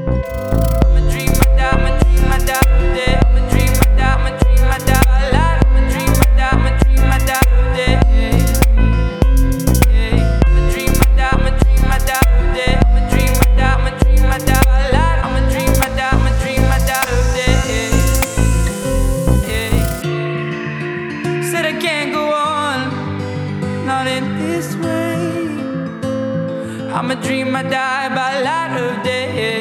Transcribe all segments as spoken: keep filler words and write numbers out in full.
I'ma dream I die by light of day.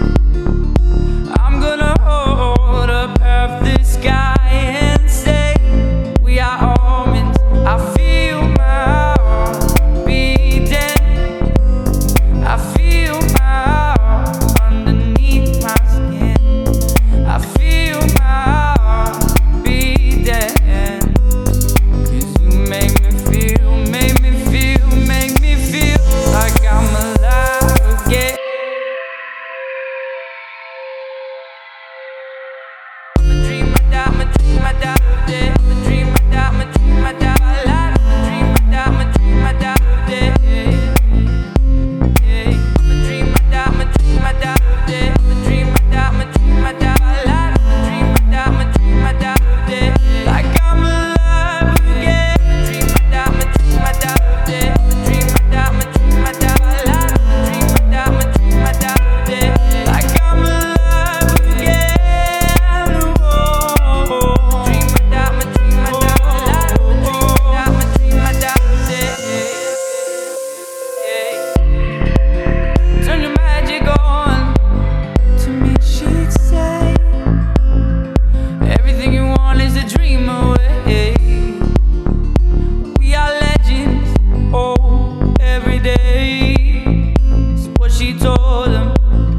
I'm gonna hold up half the sky and say we are omens. I feel my heart beating. I feel my heart underneath my skin. I feel my heart beating. Cause you make me feel, make me feel, make me feel like I'm alive again. I'ma dream I die, I'ma dream I die today. I'ma dream I die, I'ma dream I die alive. I'ma dream I die, I'ma dream I die today. I'ma dream I die, I'ma dream I die today. I'ma dream I die, I'ma dream I die alive. I'ma dream I die, I'ma dream I die today. Like I'm alive again. I'ma dream I die, I'ma dream I die today. I'ma dream I die, I'ma dream I die alive. I'ma dream I die, I'ma dream I die today. Like I'm alive again. Whoa. Dream I die, I'ma dream I die alive. I'ma dream I die, I'ma dream I die today. Turn your magic on to me, she'd say. Everything you want is a dream away. We are legends, oh, every day. That's what she told him.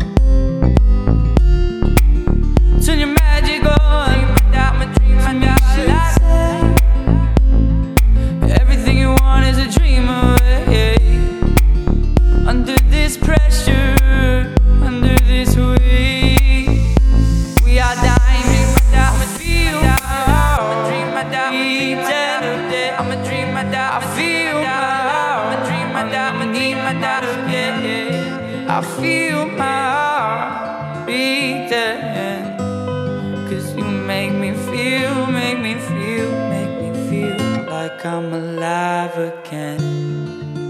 Turn your magic on. I'ma dream I die alive. Everything you want is a dream away. Under this pressure, under this weight, we are dying. I'ma feel my heart. I'ma dream I die. I'ma dream I die. I feel my heart. I'ma dream I die. I'ma dream I die. Yeah, I feel my heart beating. Cause you make me feel, make me feel, make me feel like I'm alive again.